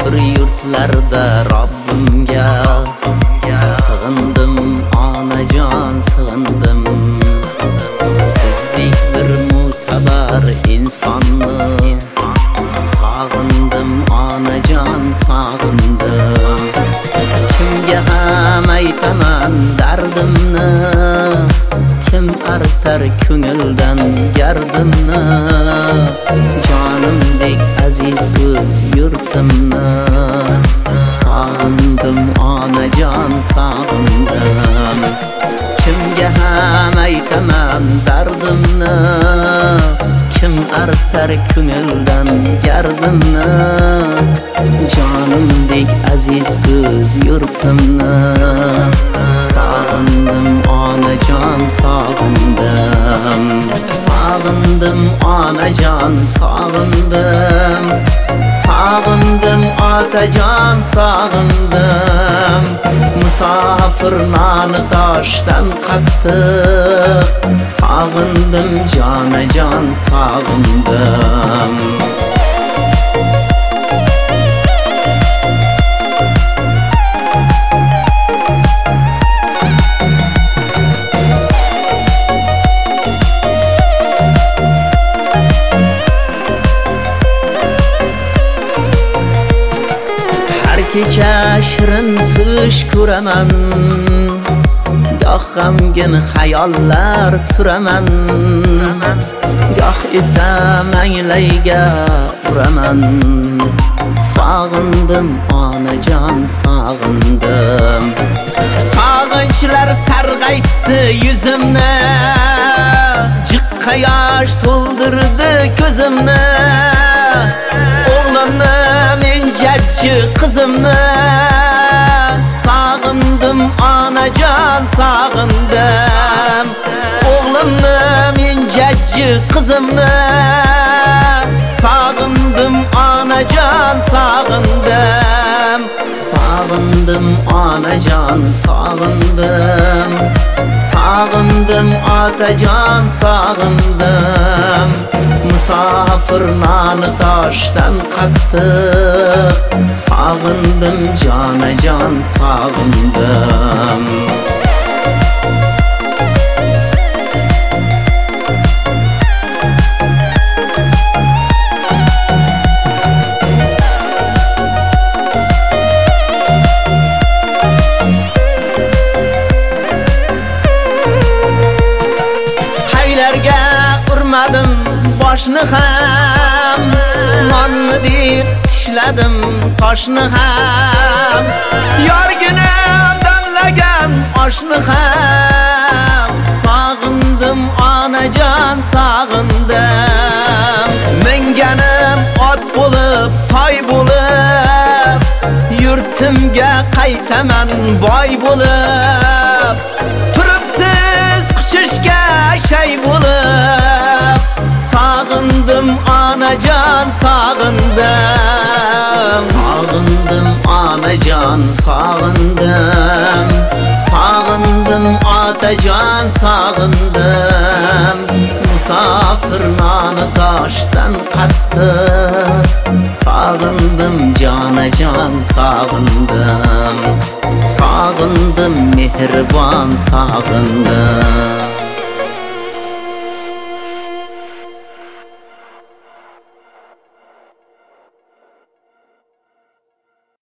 kofir yurtlarda Rabbimga sig'indim, onajon sig'indim. Sizdek bir mo'tabar insonni sog'indim, onajon sog'indim. Kimga ham aytaman dardimni, kim artar ko'ngildan gardimni. Jonimdek aziz o'z yurtimni sog'indim, onajon sog'indim. Kimga ham aytaman dardimni, kim artar ko'ngildan gardimni. Jonimdek aziz o'z yurtimni sog'indim, onajon sog'indim. Sog'indim, onajon sog'indim. Sog'indim, otajon sog'indim. Musofir noni toshdan qattiq sog'indim, jonajon sog'indim. Kecha shirin tush ko'raman, goh g'amgin xayollar suraman, goh esa manglayga uraman. Sog'indim, onajon sog'indim. Sog'inchlar sarg'aytdi yuzimni, jiqqa yosh to'ldirdi ko'zimni. O'g'limni, men jajji qizimni sog'indim, onajon sog'indim. O'g'limni, men jajji qizimni sog'indim, onajon sog'indim. Sog'indim, onajon sog'indim. Sog'indim, otajon sog'indim. Musofir noni toshdan qattiq sog'indim, jonajon sog'indim. Qaylarga urmadim boshni ham, nonmi deb tishladim toshni ham. Yorginam damlagan oshni ham sog'indim, onajon sog'indim. Minganim ot bo'lib, toy bo'lib, yurtimga qaytaman boy bo'lib. Turibsiz quchishga shay bo'lib, sog'indim, onajon sog'indim. Sog'indim, onajon sog'indim. Sog'indim, otajon sog'indim. Musofir noni toshdan qattiq sog'indim, jonajon sog'indim. Sog'indim, mehribon sog'indim.